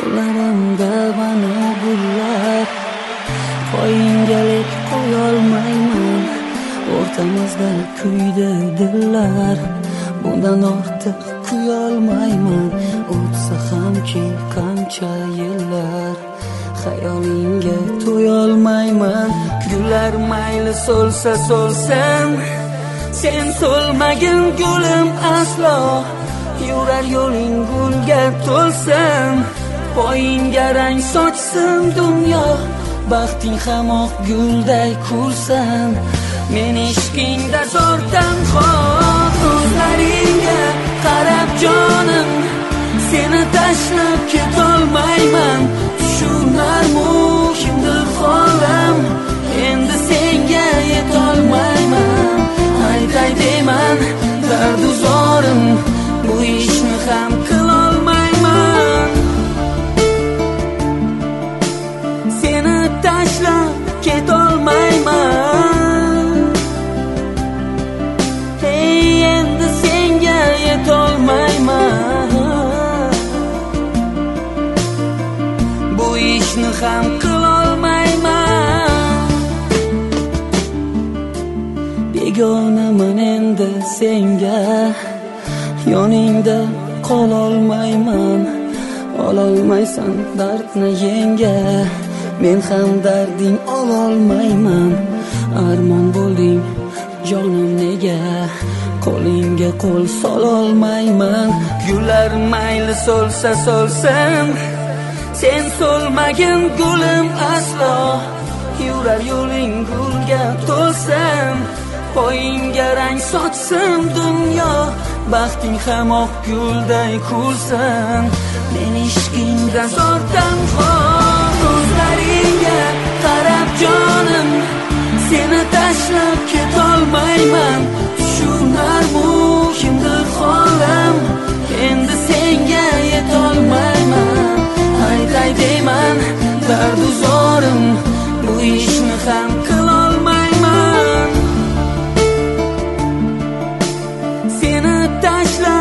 Qo'llarimda bana gullar, poyingalik qo'yolmayman. O'rtamizda kuydi dillar, bundan ortiq kuyolmayman. O'tsa hamki qancha yillar, xayolingga to'yolmayman. Gullar mayli so'lsa so'lsin, sen so'lmagin gulim aslo. Yurar yo'ling gulga to'lsin, poyingga rang sochsin dunyo. Baxting hamoq gulday kulsin, men ishqingda zo'r tanho. Ko'zlaringga qarab jonim, seni tashlab ketolmayman. Tushunarmu kimdir holam, endi senga yetolmayman. Aytay deyman dardu zorim, bu ishni ham qilolmayman. Seni tashlab ketolmayman. Hey, endi senga yetolmayman. Bu ishni ham qilolmayman. Begonaman endi senga, yoningda qololmayman. Ololmaysan dardni yenga, men ham darding ololmayman. Armon bo'lding jonim nega, qo'lingga qo'l sololmayman. Gullar mayli so'lsa so'lsin, sen so'lmagin gulim aslo. Yurar yo'ling gulga to'lsin, poyingga rang sochsin dunyo. Baxting hamoq gulday kulsin, men ishqingda zo'r tanho. Ko'zlaringga qarab jonim, seni tashlab ketolmayman. Tushunarmu kimdir holam, endi senga yetolmayman. Aytay deyman dardu zorim, bu ishni ham qilolmayman. Seni tashlab